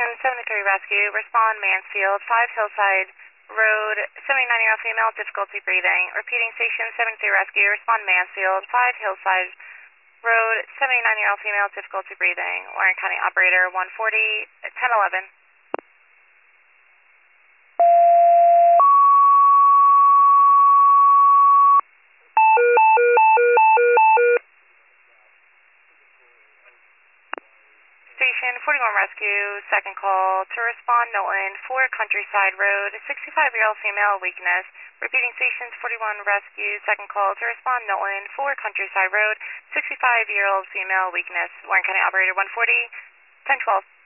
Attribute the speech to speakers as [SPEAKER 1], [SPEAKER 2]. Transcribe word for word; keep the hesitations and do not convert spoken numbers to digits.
[SPEAKER 1] seventy-three Rescue, respond Mansfield, five Hillside Road, seventy-nine-year-old female, difficulty breathing. Repeating, Station seventy-three Rescue, respond Mansfield, five Hillside Road, seventy-nine-year-old female, difficulty breathing. Warren County Operator one forty, ten eleven. Station forty-one Rescue, second call to respond Knowlton, four Countryside Road, sixty-five-year-old female, weakness. Repeating, Station forty-one Rescue, second call to respond Knowlton, four Countryside Road, sixty-five-year-old female, weakness. Warren County Operator one forty, ten twelve.